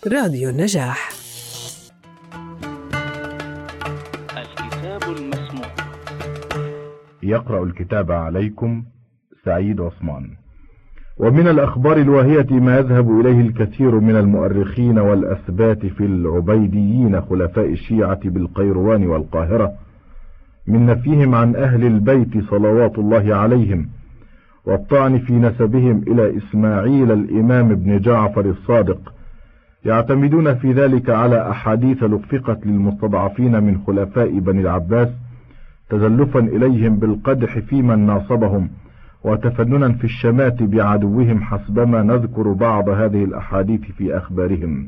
راديو النجاح. الكتاب المسموع. يقرأ الكتاب عليكم سعيد عثمان. ومن الأخبار الواهية ما يذهب إليه الكثير من المؤرخين والأثبات في العبيديين خلفاء الشيعة بالقيروان والقاهرة من نفيهم عن أهل البيت صلوات الله عليهم، والطعن في نسبهم إلى إسماعيل الإمام ابن جعفر الصادق، يعتمدون في ذلك على أحاديث لفقت للمستضعفين من خلفاء بني العباس تزلفا إليهم بالقدح في من ناصبهم وتفننا في الشمات بعدوهم، حسبما نذكر بعض هذه الأحاديث في أخبارهم،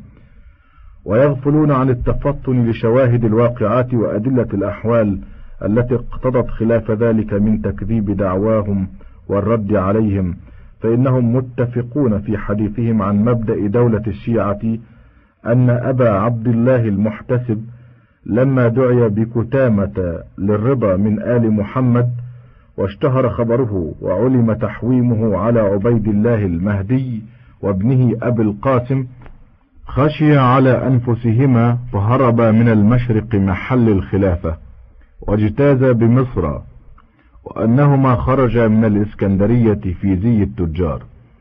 ويغفلون عن التفطن لشواهد الواقعات وأدلة الأحوال التي اقتضت خلاف ذلك من تكذيب دعواهم والرد عليهم، فإنهم متفقون في حديثهم عن مبدأ دولة الشيعة أن أبا عبد الله المحتسب لما دعي بكتامة للرضا من آل محمد واشتهر خبره وعلم تحويمه على عبيد الله المهدي وابنه أبي القاسم، خشي على أنفسهما فهربا من المشرق محل الخلافة واجتازا بمصر، وأنهما خرجا من الإسكندرية في زي التجار،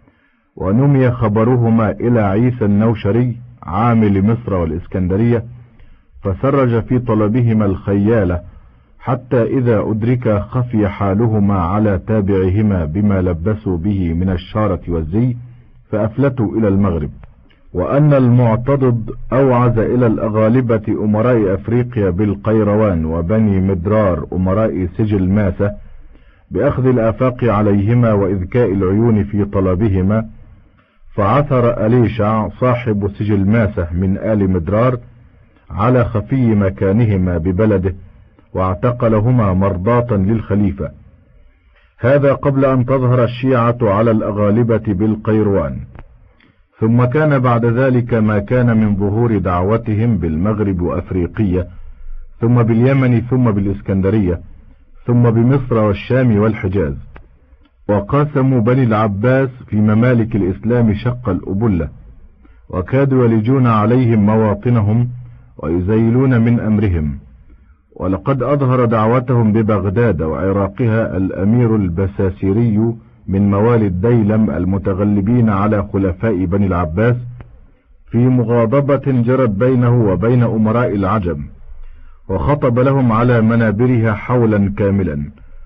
ونمي خبرهما إلى عيسى النوشري عامل مصر والإسكندرية، فسرج في طلبهما الخيالة حتى إذا أدرك خفي حالهما على تابعهما بما لبسوا به من الشارة والزي، فأفلتوا إلى المغرب، وأن المعتضد أوعز إلى الأغالبة أمراء أفريقيا بالقيروان وبني مدرار أمراء سجل ماسة بأخذ الآفاق عليهما وإذكاء العيون في طلبهما، فعثر أليشع صاحب سجل ماسة من آل مدرار على خفي مكانهما ببلده واعتقلهما مرضاة للخليفة. هذا قبل أن تظهر الشيعة على الأغالبة بالقيروان، ثم كان بعد ذلك ما كان من ظهور دعوتهم بالمغرب وأفريقية، ثم باليمن، ثم بالإسكندرية، ثم بمصر والشام والحجاز. وقاسموا بني العباس في ممالك الإسلام شق الأبلة، وكادوا يلجون عليهم مواطنهم ويزيلون من أمرهم. ولقد أظهر دعوتهم ببغداد وعراقها الأمير البساسيري من موالي الديلم المتغلبين على خلفاء بني العباس في مغاضبة جرت بينه وبين أمراء العجم، وخطب لهم على منابرها حولا كاملا.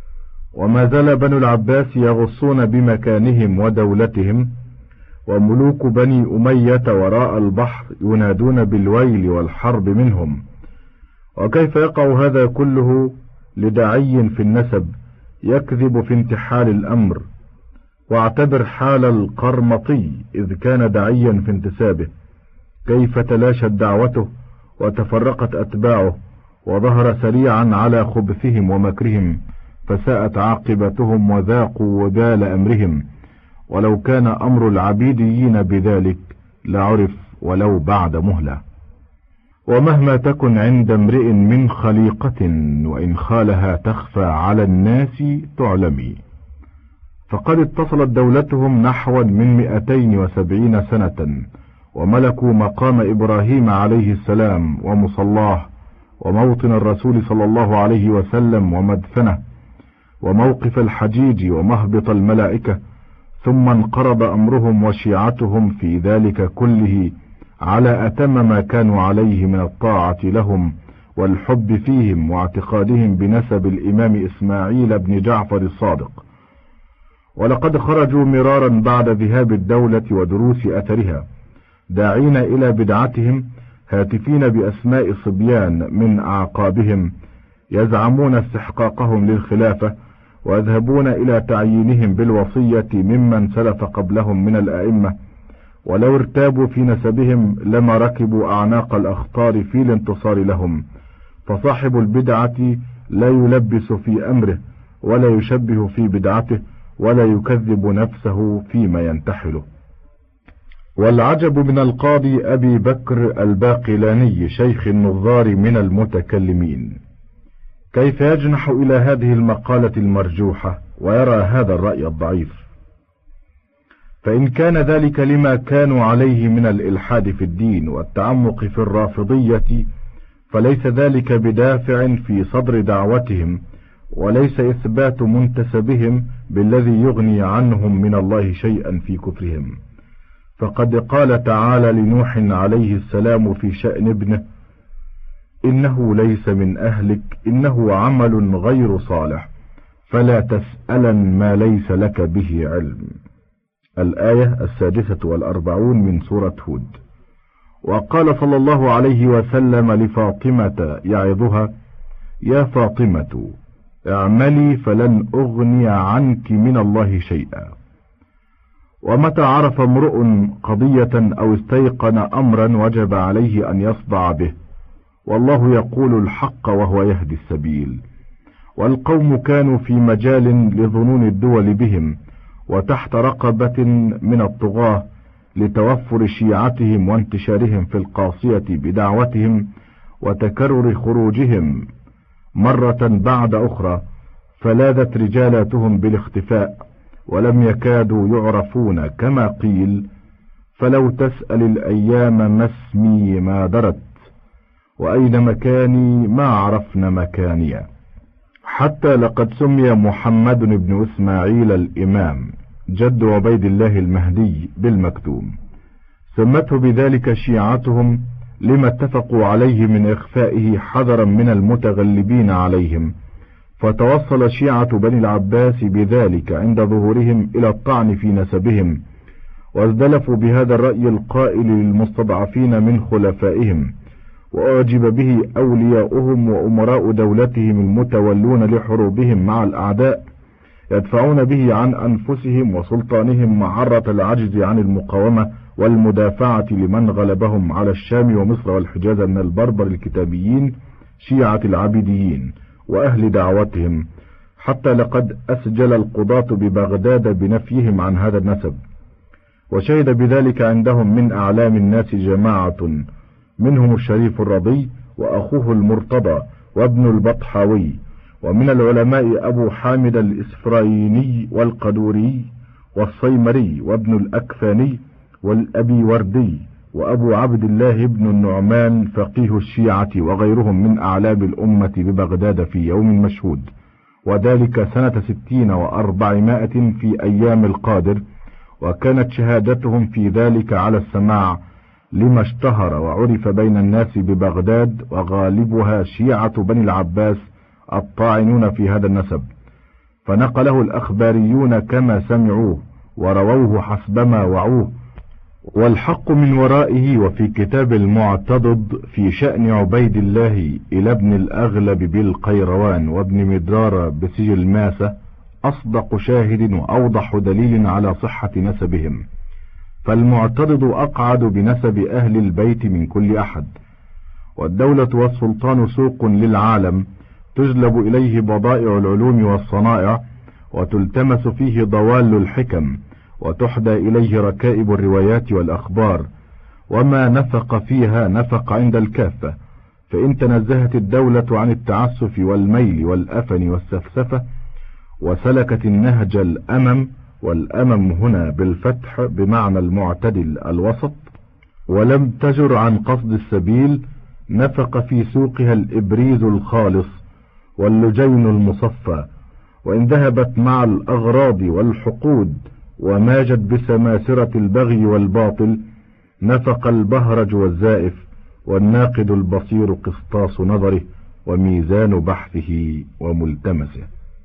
وما زال بنو العباس يغصون بمكانهم ودولتهم، وملوك بني أمية وراء البحر ينادون بالويل والحرب منهم. وكيف يقع هذا كله لداعي في النسب يكذب في انتحال الأمر؟ واعتبر حال القرمطي إذ كان داعيا في انتسابه، كيف تلاشت دعوته وتفرقت أتباعه وظهر سريعا على خبثهم ومكرهم، فساءت عاقبتهم وذاقوا وبال أمرهم. ولو كان أمر العبيديين بذلك لعرف ولو بعد مهلة. ومهما تكن عند امرئ من خليقة وإن خالها تخفى على الناس تعلمي، فقد اتصلت دولتهم نحو من 270 سنة، وملكوا مقام إبراهيم عليه السلام ومصلاه وموطن الرسول صلى الله عليه وسلم ومدفنه وموقف الحجيج ومهبط الملائكة، ثم انقرض أمرهم وشيعتهم في ذلك كله على أتم ما كانوا عليه من الطاعة لهم والحب فيهم واعتقادهم بنسب الإمام إسماعيل بن جعفر الصادق. ولقد خرجوا مرارا بعد ذهاب الدولة ودروس أثرها داعين إلى بدعتهم، هاتفين بأسماء صبيان من أعقابهم يزعمون استحقاقهم للخلافة، ويذهبون إلى تعيينهم بالوصية ممن سلف قبلهم من الأئمة. ولو ارتابوا في نسبهم لما ركبوا أعناق الأخطار في الانتصار لهم، فصاحب البدعة لا يلبس في أمره ولا يشبه في بدعته ولا يكذب نفسه فيما ينتحله. والعجب من القاضي أبي بكر الباقلاني شيخ النظار من المتكلمين، كيف يجنح إلى هذه المقالة المرجوحة ويرى هذا الرأي الضعيف؟ فإن كان ذلك لما كانوا عليه من الإلحاد في الدين والتعمق في الرافضية فليس ذلك بدافع في صدر دعوتهم، وليس إثبات منتسبهم بالذي يغني عنهم من الله شيئا في كفرهم. فقد قال تعالى لنوح عليه السلام في شأن ابنه: إنه ليس من أهلك إنه عمل غير صالح فلا تسألن ما ليس لك به علم. الآية 46 من سورة هود. وقال صلى الله عليه وسلم لفاطمة يعظها: يا فاطمة اعملي فلن أغني عنك من الله شيئا. ومتى عرف امرؤ قضية أو استيقن أمرا وجب عليه أن يصدع به، والله يقول الحق وهو يهدي السبيل. والقوم كانوا في مجال لظنون الدول بهم وتحت رقبة من الطغاة لتوفر شيعتهم وانتشارهم في القاصية بدعوتهم وتكرر خروجهم مرة بعد أخرى، فلاذت رجالاتهم بالاختفاء ولم يكادوا يعرفون، كما قيل: فلو تسأل الأيام ما اسمي ما درت، وأين مكاني ما عرفن مكانيا. حتى لقد سمي محمد بن إسماعيل الإمام جد عبيد الله المهدي بالمكتوم، سمته بذلك شيعتهم لما اتفقوا عليه من إخفائه حذرا من المتغلبين عليهم، فتوصل شيعة بني العباس بذلك عند ظهورهم إلى الطعن في نسبهم، وازدلفوا بهذا الرأي القائل للمستضعفين من خلفائهم، وأعجب به أولياؤهم وأمراء دولتهم المتولون لحروبهم مع الأعداء، يدفعون به عن أنفسهم وسلطانهم معرة العجز عن المقاومة والمدافعة لمن غلبهم على الشام ومصر والحجاز من البربر الكتابيين شيعة العبيديين وأهل دعوتهم، حتى لقد أسجل القضاة ببغداد بنفيهم عن هذا النسب. وشهد بذلك عندهم من أعلام الناس جماعة منهم الشريف الرضي وأخوه المرتضى وابن البطحاوي، ومن العلماء أبو حامد الإسفرايني والقدوري والصيمري وابن الأكفاني والأبي وردي وأبو عبد الله بن النعمان فقيه الشيعة وغيرهم من أعلام الأمة ببغداد في يوم مشهود، وذلك سنة 60 و400 في أيام القادر، وكانت شهادتهم في ذلك على السماع لما اشتهر وعرف بين الناس ببغداد، وغالبها شيعة بني العباس الطاعنون في هذا النسب، فنقله الأخباريون كما سمعوه ورووه حسبما وعوه، والحق من ورائه. وفي كتاب المعتضد في شأن عبيد الله إلى ابن الأغلب بالقيروان وابن مدرار بسجل ماسة أصدق شاهد وأوضح دليل على صحة نسبهم، فالمعتضد أقعد بنسب أهل البيت من كل أحد. والدولة والسلطان سوق للعالم تجلب إليه بضائع العلوم والصنائع، وتلتمس فيه ضوال الحكم، وتحدى إليه ركائب الروايات والأخبار، وما نفق فيها نفق عند الكافة. فإن تنزهت الدولة عن التعسف والميل والأفن والسفسفة وسلكت النهج الأمم، والأمم هنا بالفتح بمعنى المعتدل الوسط، ولم تجر عن قصد السبيل، نفق في سوقها الإبريز الخالص واللجين المصفى. وإن ذهبت مع الأغراض والحقود وماجت بسماسرة البغي والباطل، نفق البهرج والزائف، والناقد البصير قسطاس نظره وميزان بحثه وملتمسه.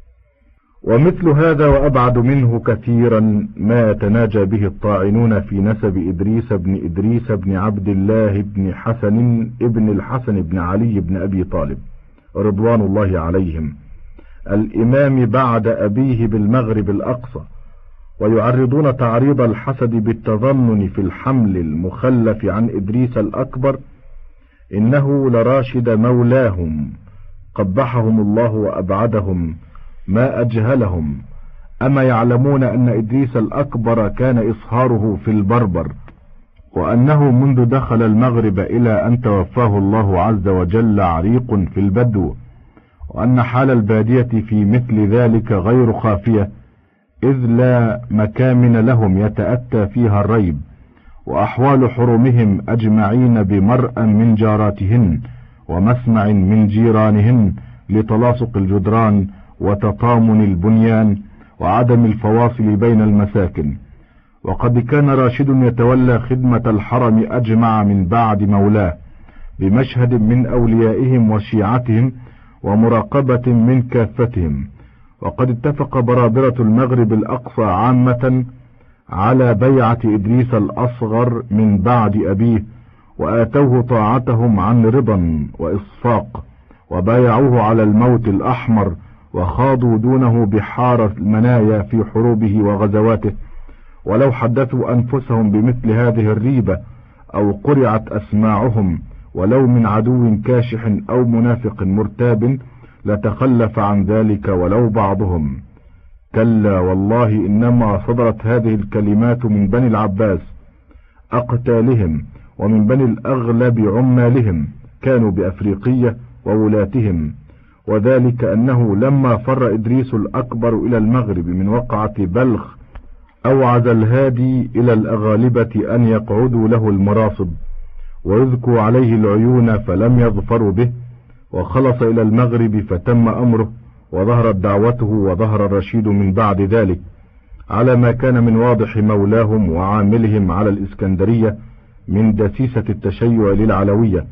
ومثل هذا وأبعد منه كثيرا ما يتناجى به الطاعنون في نسب إدريس بن عبد الله بن حسن ابن الحسن بن علي بن أبي طالب رضوان الله عليهم، الإمام بعد أبيه بالمغرب الأقصى، ويعرضون تعريض الحسد بالتظنن في الحمل المخلف عن إدريس الأكبر إنه لراشد مولاهم قبحهم الله وأبعدهم ما أجهلهم. أما يعلمون أن إدريس الأكبر كان إصهاره في البربر، وأنه منذ دخل المغرب إلى أن توفاه الله عز وجل عريق في البدو، وأن حال البادية في مثل ذلك غير خافية، إذ لا مكامن لهم يتأتى فيها الريب، وأحوال حرمهم أجمعين بمرأ من جاراتهن ومسمع من جيرانهن لتلاصق الجدران وتطامن البنيان وعدم الفواصل بين المساكن. وقد كان راشد يتولى خدمة الحرم أجمع من بعد مولاه بمشهد من أوليائهم وشيعتهم ومراقبة من كافتهم. وقد اتفق برابرة المغرب الأقصى عامة على بيعة إدريس الأصغر من بعد أبيه، وآتوه طاعتهم عن رضا وإصفاق، وبايعوه على الموت الأحمر، وخاضوا دونه بحار المنايا في حروبه وغزواته. ولو حدثوا أنفسهم بمثل هذه الريبة أو قرعت أسماعهم ولو من عدو كاشح أو منافق مرتاب لتخلف عن ذلك ولو بعضهم. كلا والله، إنما صدرت هذه الكلمات من بني العباس أقتالهم ومن بني الأغلب عمالهم كانوا بأفريقية وولاتهم، وذلك أنه لما فر إدريس الأكبر إلى المغرب من وقعة بلخ أوعز الهادي إلى الأغالبة أن يقعدوا له المراصب ويذكوا عليه العيون، فلم يظفروا به، وخلص إلى المغرب فتم أمره وظهرت دعوته، وظهر الرشيد من بعد ذلك على ما كان من واضح مولاهم وعاملهم على الإسكندرية من دسيسة التشيع للعلوية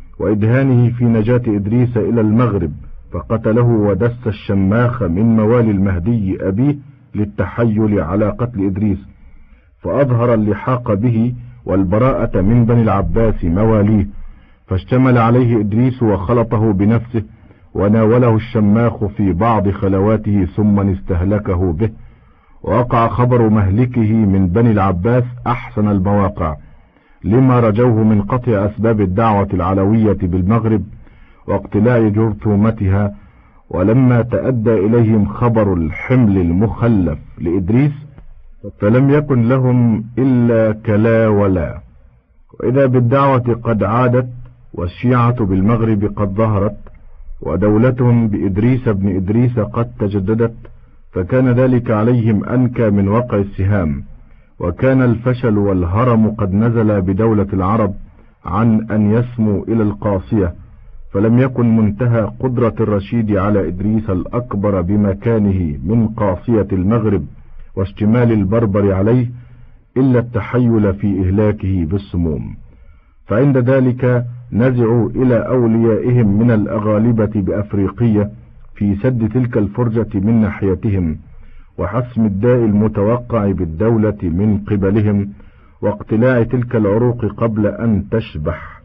وإدهانه في نجاة إدريس إلى المغرب، فقتله ودس الشماخ من موالي المهدي أبيه للتحيل على قتل إدريس، فأظهر اللحاق به والبراءة من بني العباس مواليه، فاشتمل عليه إدريس وخلطه بنفسه وناوله الشماخ في بعض خلواته ثم استهلكه به. ووقع خبر مهلكه من بني العباس أحسن المواقع لما رجوه من قطع أسباب الدعوة العلوية بالمغرب واقتلاع جرثومتها. ولما تأدى إليهم خبر الحمل المخلف لإدريس فلم يكن لهم إلا كلا ولا، وإذا بالدعوة قد عادت والشيعة بالمغرب قد ظهرت ودولتهم بإدريس بن إدريس قد تجددت، فكان ذلك عليهم أنكى من وقع السهام، وكان الفشل والهرم قد نزل بدولة العرب عن أن يسموا إلى القاصية، فلم يكن منتهى قدرة الرشيد على إدريس الأكبر بمكانه من قاصية المغرب واشتمال البربر عليه إلا التحيل في إهلاكه بالسموم. فعند ذلك نزعوا إلى أوليائهم من الأغالبة بأفريقية في سد تلك الفرجة من ناحيتهم وحسم الداء المتوقع بالدولة من قبلهم واقتلاع تلك العروق قبل أن تشبح،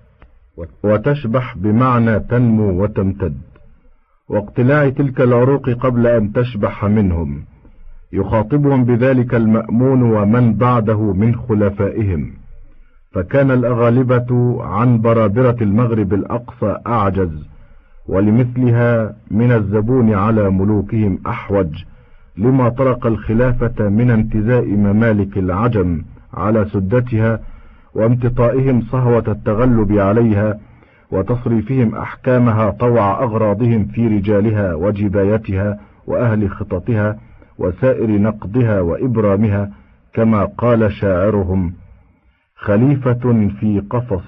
وتشبح بمعنى تنمو وتمتد، واقتلاع تلك العروق قبل أن تشبح منهم، يخاطبهم بذلك المأمون ومن بعده من خلفائهم. فكان الأغالبة عن برابرة المغرب الأقصى أعجز، ولمثلها من الزبون على ملوكهم أحوج، لما طرق الخلافة من انتزاء ممالك العجم على سدتها وامتطائهم صهوة التغلب عليها وتصريفهم أحكامها طوع أغراضهم في رجالها وجبايتها وأهل خططها وسائر نقضها وإبرامها، كما قال شاعرهم: خليفة في قفص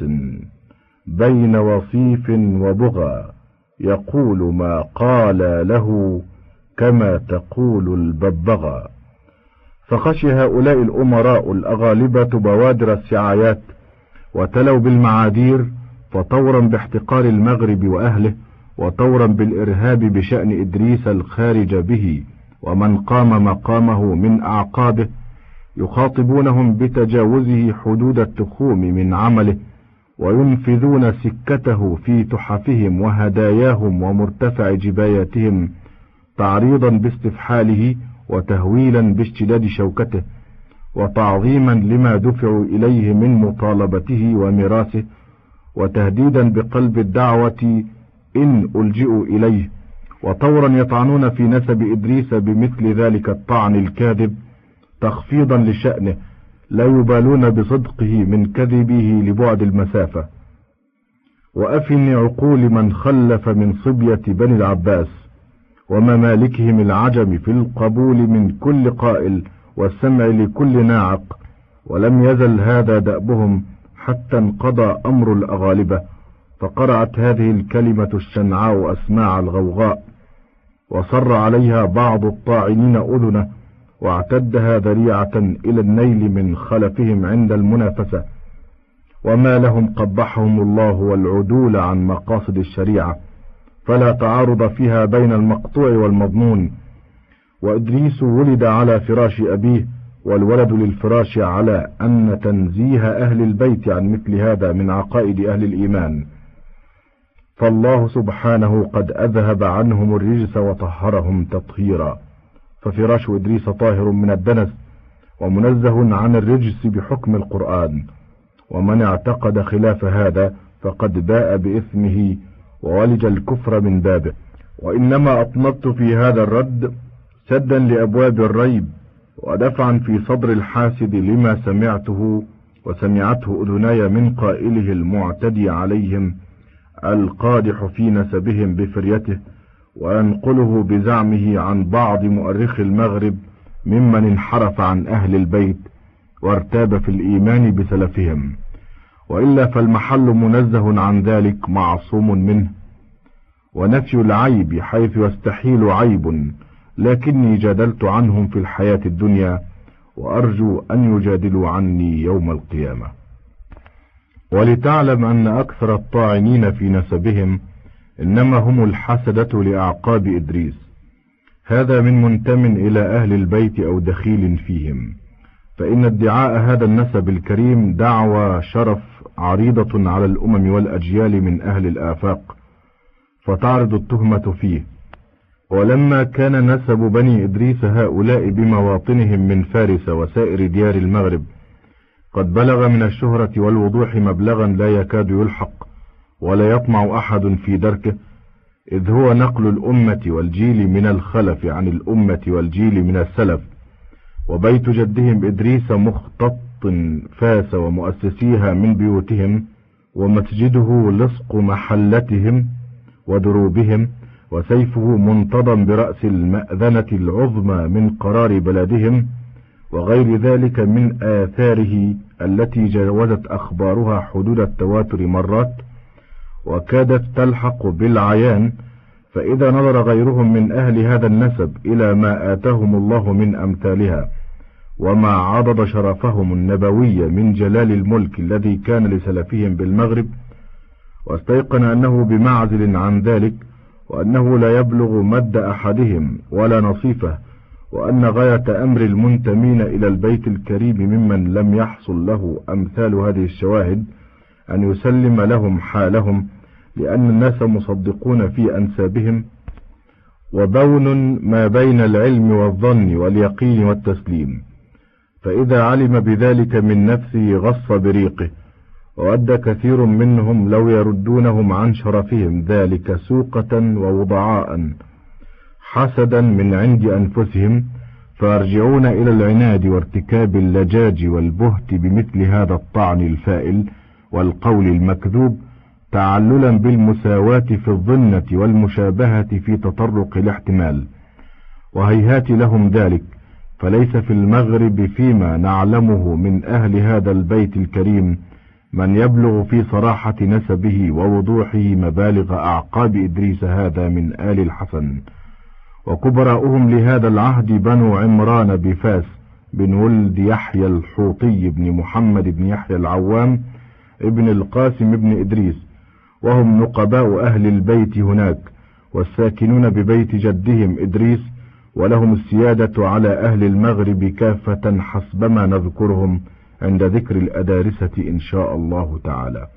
بين وصيف وبغى، يقول ما قال له كما تقول الببغاء. فخشي هؤلاء الأمراء الأغالبة بوادر السعايات وتلوا بالمعاذير، فطورا باحتقار المغرب وأهله وطورا بالإرهاب بشأن إدريس الخارج به ومن قام مقامه من أعقابه، يخاطبونهم بتجاوزه حدود التخوم من عمله وينفذون سكته في تحفهم وهداياهم ومرتفع جباياتهم، تعريضا باستفحاله وتهويلا باشتداد شوكته وتعظيما لما دفعوا إليه من مطالبته وميراثه، وتهديدا بقلب الدعوة إن ألجئوا إليه، وطورا يطعنون في نسب إدريس بمثل ذلك الطعن الكاذب تخفيضا لشأنه، لا يبالون بصدقه من كذبه لبعد المسافة. وأفن عقول من خلف من صبية بني العباس وممالكهم العجم في القبول من كل قائل والسمع لكل ناعق، ولم يزل هذا دأبهم حتى انقضى أمر الأغالبة، فقرعت هذه الكلمة الشنعاء أسماع الغوغاء، وصر عليها بعض الطاعنين أذنه، واعتدها ذريعة إلى النيل من خلفهم عند المنافسة، وما لهم قبحهم الله والعدول عن مقاصد الشريعة، فلا تعارض فيها بين المقطوع والمضمون. وإدريس ولد على فراش أبيه، والولد للفراش، على أن تنزيه أهل البيت عن مثل هذا من عقائد أهل الإيمان، فالله سبحانه قد أذهب عنهم الرجس وطهرهم تطهيرا، ففراش إدريس طاهر من الدنس ومنزه عن الرجس بحكم القرآن، ومن اعتقد خلاف هذا فقد باء بإثمه وولج الكفر من بابه. وإنما أطنبت في هذا الرد سدا لأبواب الريب، ودفعا في صدر الحاسد لما سمعته وسمعته أذناي من قائله المعتدي عليهم القادح في نسبهم بفريته، وينقله بزعمه عن بعض مؤرخي المغرب ممن انحرف عن أهل البيت وارتاب في الإيمان بسلفهم، وإلا فالمحل منزه عن ذلك معصوم منه، ونفي العيب حيث يستحيل عيب، لكني جادلت عنهم في الحياة الدنيا، وأرجو أن يجادلوا عني يوم القيامة. ولتعلم أن أكثر الطاعنين في نسبهم إنما هم الحسدة لأعقاب إدريس، هذا من منتم إلى أهل البيت أو دخيل فيهم، فإن ادعاء هذا النسب الكريم دعوى شرف عريضة على الأمم والأجيال من أهل الآفاق، فتعرض التهمة فيه. ولما كان نسب بني إدريس هؤلاء بمواطنهم من فارس وسائر ديار المغرب قد بلغ من الشهرة والوضوح مبلغا لا يكاد يلحق ولا يطمع أحد في دركه، إذ هو نقل الأمة والجيل من الخلف عن الأمة والجيل من السلف، وبيت جدهم إدريس مختط فاس ومؤسسيها من بيوتهم، ومسجده لصق محلتهم ودروبهم، وسيفه منتضم برأس المأذنة العظمى من قرار بلدهم، وغير ذلك من آثاره التي جاوزت أخبارها حدود التواتر مرات وكادت تلحق بالعيان. فإذا نظر غيرهم من أهل هذا النسب إلى ما آتاهم الله من أمثالها، وما عضد شرفهم النبوي من جلال الملك الذي كان لسلفهم بالمغرب، واستيقن أنه بمعزل عن ذلك، وأنه لا يبلغ مد أحدهم ولا نصيفه، وأن غاية أمر المنتمين إلى البيت الكريم ممن لم يحصل له أمثال هذه الشواهد أن يسلم لهم حالهم، لأن الناس مصدقون في أنسابهم، وبون ما بين العلم والظن واليقين والتسليم، فإذا علم بذلك من نفسه غص بريقه، وود كثير منهم لو يردونهم عن شرفهم ذلك سوقة ووضعاء حسدا من عند أنفسهم، فيرجعون إلى العناد وارتكاب اللجاج والبهت بمثل هذا الطعن الفائل والقول المكذوب، تعللا بالمساواة في الظنة والمشابهة في تطرق الاحتمال، وهيهات لهم ذلك، فليس في المغرب فيما نعلمه من أهل هذا البيت الكريم من يبلغ في صراحة نسبه ووضوحه مبالغ أعقاب إدريس هذا من آل الحسن، وكبراؤهم لهذا العهد بنو عمران بفاس بن ولد يحيى الحوطي بن محمد بن يحيى العوام ابن القاسم بن إدريس، وهم نقباء أهل البيت هناك، والساكنون ببيت جدهم إدريس، ولهم السيادة على أهل المغرب كافة حسبما نذكرهم عند ذكر الأدارسة إن شاء الله تعالى.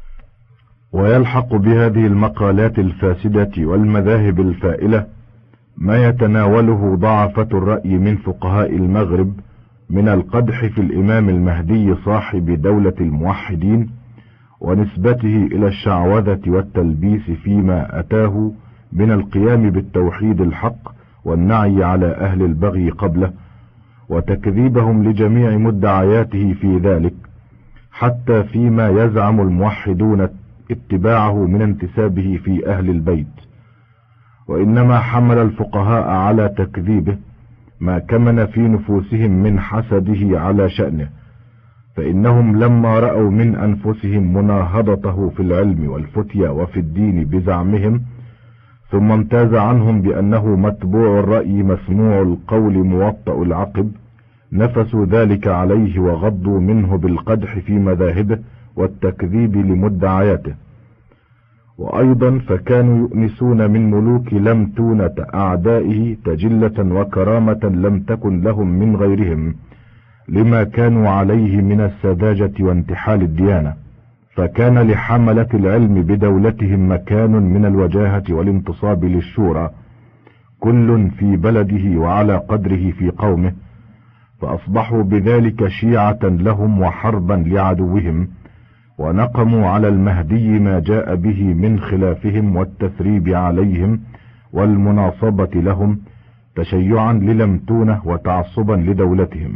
ويلحق بهذه المقالات الفاسدة والمذاهب الفائلة ما يتناوله ضعفة الرأي من فقهاء المغرب من القدح في الإمام المهدي صاحب دولة الموحدين، ونسبته إلى الشعوذة والتلبيس فيما أتاه من القيام بالتوحيد الحق والنعي على أهل البغي قبله، وتكذيبهم لجميع مدعياته في ذلك، حتى فيما يزعم الموحدون اتباعه من انتسابه في أهل البيت. وإنما حمل الفقهاء على تكذيبه ما كمن في نفوسهم من حسده على شأنه، فإنهم لما رأوا من أنفسهم مناهضته في العلم والفتيا وفي الدين بزعمهم، ثم امتاز عنهم بأنه متبوع الرأي مسموع القول موطأ العقب، نفسوا ذلك عليه وغضوا منه بالقدح في مذاهبه والتكذيب لمدعياته. وأيضا فكانوا يؤنسون من ملوك لم تونة أعدائه تجلة وكرامة لم تكن لهم من غيرهم، لما كانوا عليه من السذاجة وانتحال الديانة، فكان لحملة العلم بدولتهم مكان من الوجاهة والانتصاب للشورى، كل في بلده وعلى قدره في قومه، فأصبحوا بذلك شيعة لهم وحربا لعدوهم، ونقموا على المهدي ما جاء به من خلافهم والتثريب عليهم والمناصبة لهم، تشيعا للمتونة وتعصبا لدولتهم.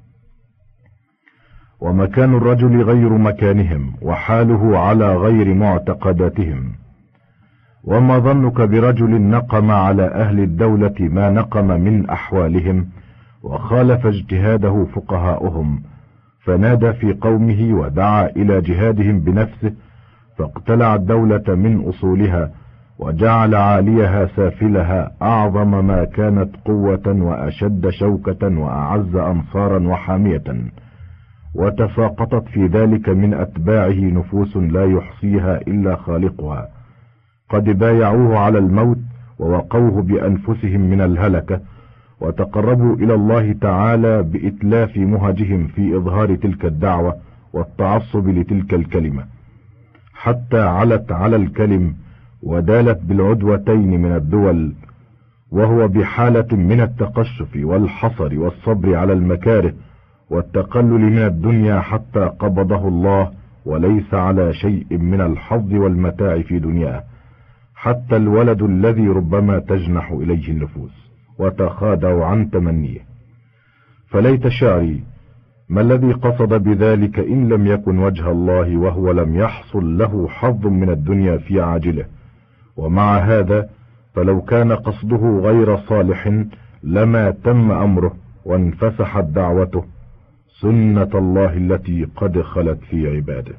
ومكان الرجل غير مكانهم، وحاله على غير معتقداتهم. وما ظنك برجل نقم على أهل الدولة ما نقم من أحوالهم، وخالف اجتهاده فقهاؤهم، فنادى في قومه ودعا إلى جهادهم بنفسه، فاقتلع الدولة من أصولها، وجعل عاليها سافلها أعظم ما كانت قوة وأشد شوكة وأعز أنصارا وحامية، وتساقطت في ذلك من أتباعه نفوس لا يحصيها إلا خالقها، قد بايعوه على الموت ووقوه بأنفسهم من الهلكة، وتقربوا إلى الله تعالى بإتلاف مهجهم في إظهار تلك الدعوة والتعصب لتلك الكلمة، حتى علت على الكلم ودالت بالعدوتين من الدول، وهو بحالة من التقشف والحصر والصبر على المكاره والتقلل من الدنيا حتى قبضه الله، وليس على شيء من الحظ والمتاع في دنياه، حتى الولد الذي ربما تجنح إليه النفوس وتخادع عن تمنيه. فليت شعري ما الذي قصد بذلك إن لم يكن وجه الله، وهو لم يحصل له حظ من الدنيا في عاجله. ومع هذا فلو كان قصده غير صالح لما تم أمره وانفسحت دعوته، سنة الله التي قد خلت في عباده.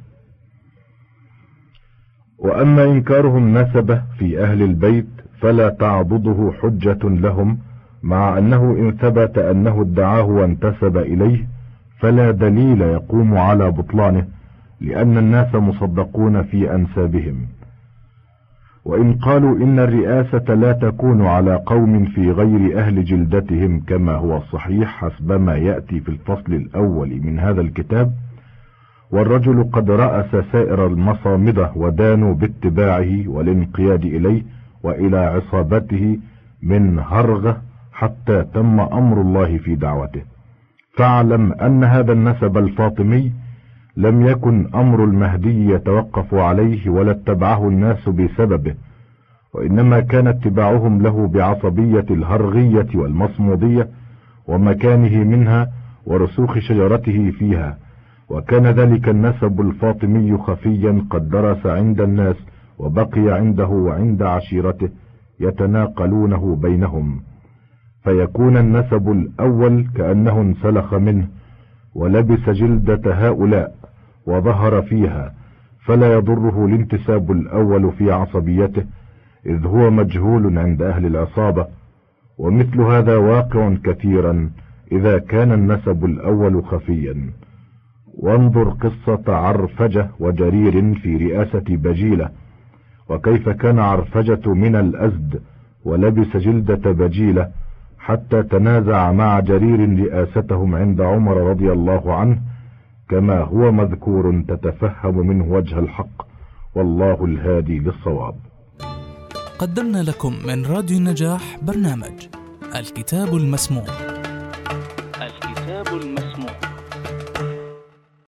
وأما إنكارهم نسبه في أهل البيت فلا تعضده حجة لهم، مع أنه إن ثبت أنه ادعاه وانتسب إليه فلا دليل يقوم على بطلانه، لأن الناس مصدقون في أنسابهم. وإن قالوا إن الرئاسة لا تكون على قوم في غير أهل جلدتهم كما هو الصحيح حسب ما يأتي في الفصل الأول من هذا الكتاب، والرجل قد رأس سائر المصامدة ودانوا باتباعه والانقياد إليه وإلى عصابته من هرغة حتى تم أمر الله في دعوته، فاعلم أن هذا النسب الفاطمي لم يكن أمر المهدي يتوقف عليه ولا اتبعه الناس بسببه، وإنما كان اتباعهم له بعصبية الهرغية والمصمودية ومكانه منها ورسوخ شجرته فيها. وكان ذلك النسب الفاطمي خفيا قد درس عند الناس وبقي عنده وعند عشيرته يتناقلونه بينهم، فيكون النسب الأول كأنه انسلخ منه ولبس جلدة هؤلاء وظهر فيها، فلا يضره الانتساب الأول في عصبيته، إذ هو مجهول عند أهل العصابة. ومثل هذا واقع كثيرا إذا كان النسب الأول خفيا. وانظر قصة عرفجة وجرير في رئاسة بجيلة، وكيف كان عرفجة من الأزد ولبس جلدة بجيلة حتى تنازع مع جرير رئاستهم عند عمر رضي الله عنه، كما هو مذكور تتفهم منه وجه الحق، والله الهادي للصواب. قدمنا لكم من راديو النجاح برنامج الكتاب المسموع. الكتاب المسموع.